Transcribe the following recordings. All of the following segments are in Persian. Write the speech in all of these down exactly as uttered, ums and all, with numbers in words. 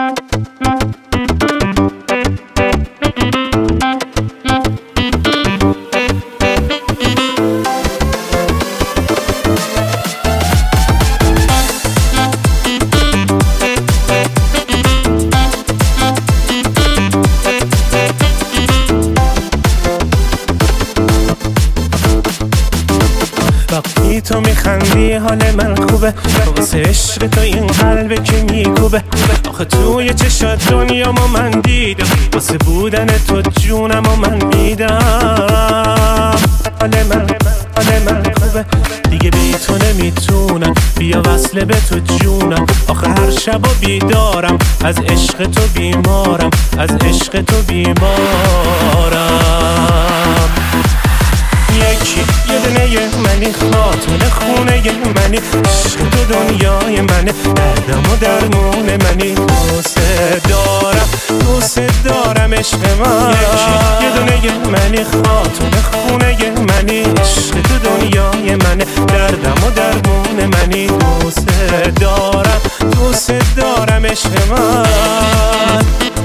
وقتی تو میخندی حال من خوبه، واسه عشق تو این قلبه که میکوبه. آخه توی چشات دنیامو من دیدم، واسه بودن تو جونمو من میدم. حال من حال من خوبه، دیگه بی تو نمیتونم، بیا وصله به تو جونم. آخه هر شب و بیدارم، از عشق تو بیمارم، از عشق تو بیمارم. یکی یه دنه منی، خاتون خونه منی، عشق تو دنیای منه، دردم و درمون منی. دوست دارم دوست دارم عشق من. یکی یه دنه منی، خاتون خونه منی، عشق تو دنیای منه، دردم و درمون منی. دوست دارم دوست دارم عشق من.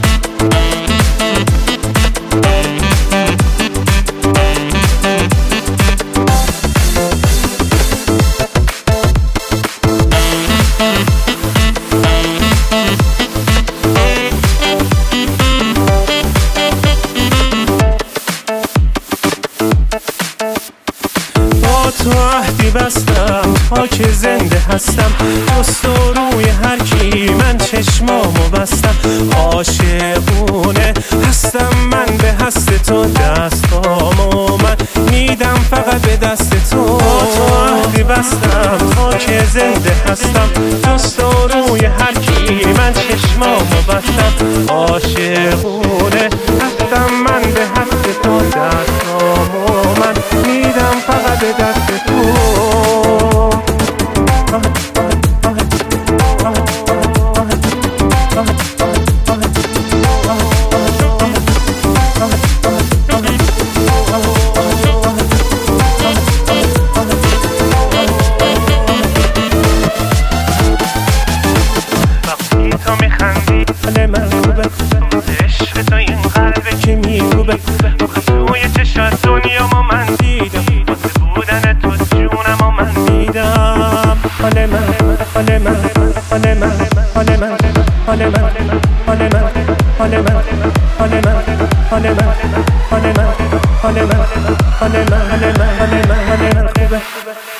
تو عهدی بستم تا که زنده هستم، دوست و روی هر کی من چشمامو بستم. عاشقونه هستم من به هست تو، دستامو من میدم فقط به دست تو. تو عهدی بستم تا که زنده هستم، دوست و روی هر کی من چشمامو بستم. عاشقونه هستم من به هست تو، دستامو من میدم فقط به دست تو. وقتی تو میخندی حال من خوبه، عشق تو این قلبه که میکوبه. آخه توی چشات دنیامو من دیدم، واسه بودن تو جونمو من میدم. حال من حال من حال من حال من حال من حال من حال من حال من حال من حال من حال من حال من حال من حال من حال من خوبه.